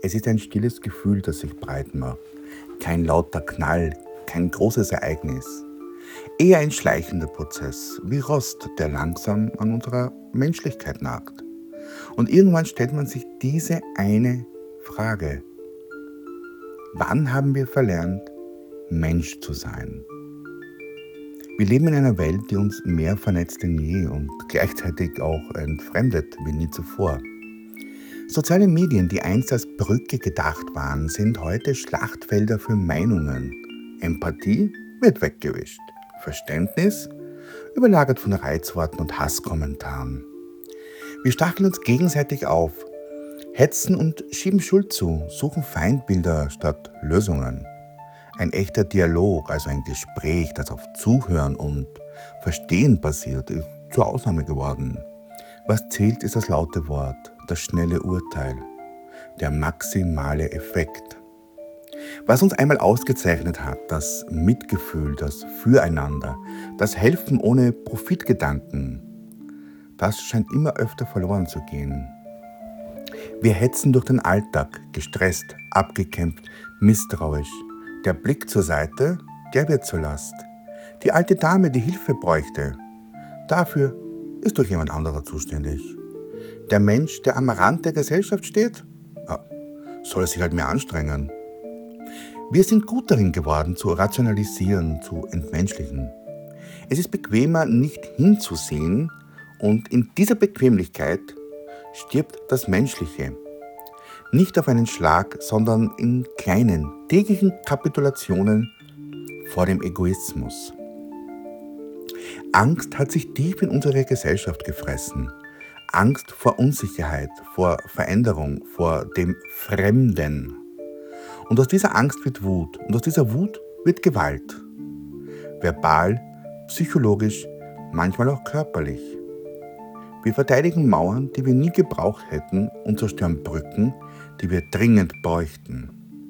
Es ist ein stilles Gefühl, das sich breit macht. Kein lauter Knall, kein großes Ereignis. Eher ein schleichender Prozess, wie Rost, der langsam an unserer Menschlichkeit nagt. Und irgendwann stellt man sich diese eine Frage. Wann haben wir verlernt, Mensch zu sein? Wir leben in einer Welt, die uns mehr vernetzt denn je und gleichzeitig auch entfremdet wie nie zuvor. Soziale Medien, die einst als Brücke gedacht waren, sind heute Schlachtfelder für Meinungen. Empathie wird weggewischt. Verständnis überlagert von Reizworten und Hasskommentaren. Wir stacheln uns gegenseitig auf, hetzen und schieben Schuld zu, suchen Feindbilder statt Lösungen. Ein echter Dialog, also ein Gespräch, das auf Zuhören und Verstehen basiert, ist zur Ausnahme geworden. Was zählt, ist das laute Wort, das schnelle Urteil, der maximale Effekt. Was uns einmal ausgezeichnet hat, das Mitgefühl, das Füreinander, das Helfen ohne Profitgedanken, das scheint immer öfter verloren zu gehen. Wir hetzen durch den Alltag, gestresst, abgekämpft, misstrauisch. Der Blick zur Seite, der wird zur Last. Die alte Dame, die Hilfe bräuchte, dafür ist doch jemand anderer zuständig. Der Mensch, der am Rand der Gesellschaft steht, soll sich halt mehr anstrengen. Wir sind gut darin geworden, zu rationalisieren, zu entmenschlichen. Es ist bequemer, nicht hinzusehen, und in dieser Bequemlichkeit stirbt das Menschliche. Nicht auf einen Schlag, sondern in kleinen, täglichen Kapitulationen vor dem Egoismus. Angst hat sich tief in unsere Gesellschaft gefressen. Angst vor Unsicherheit, vor Veränderung, vor dem Fremden. Und aus dieser Angst wird Wut. Und aus dieser Wut wird Gewalt. Verbal, psychologisch, manchmal auch körperlich. Wir verteidigen Mauern, die wir nie gebraucht hätten, und zerstören Brücken, die wir dringend bräuchten.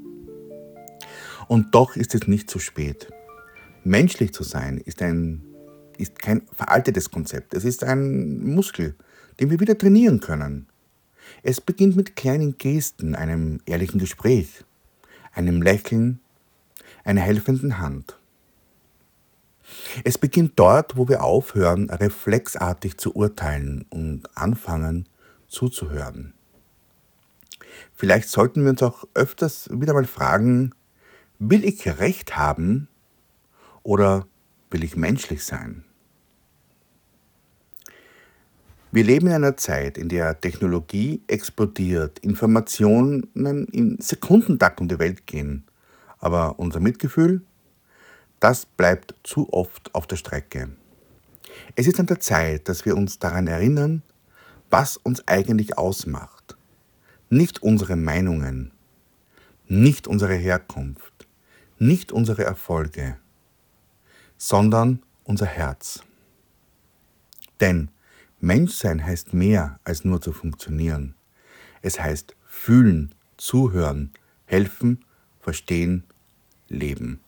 Und doch ist es nicht zu spät. Menschlich zu sein ist kein veraltetes Konzept. Es ist ein Muskel, den wir wieder trainieren können. Es beginnt mit kleinen Gesten, einem ehrlichen Gespräch, einem Lächeln, einer helfenden Hand. Es beginnt dort, wo wir aufhören, reflexartig zu urteilen und anfangen zuzuhören. Vielleicht sollten wir uns auch öfters wieder mal fragen, will ich Recht haben oder will ich menschlich sein? Wir leben in einer Zeit, in der Technologie explodiert, Informationen in Sekundentakt um die Welt gehen. Aber unser Mitgefühl, das bleibt zu oft auf der Strecke. Es ist an der Zeit, dass wir uns daran erinnern, was uns eigentlich ausmacht. Nicht unsere Meinungen, nicht unsere Herkunft, nicht unsere Erfolge, sondern unser Herz. Denn Menschsein heißt mehr als nur zu funktionieren. Es heißt fühlen, zuhören, helfen, verstehen, leben.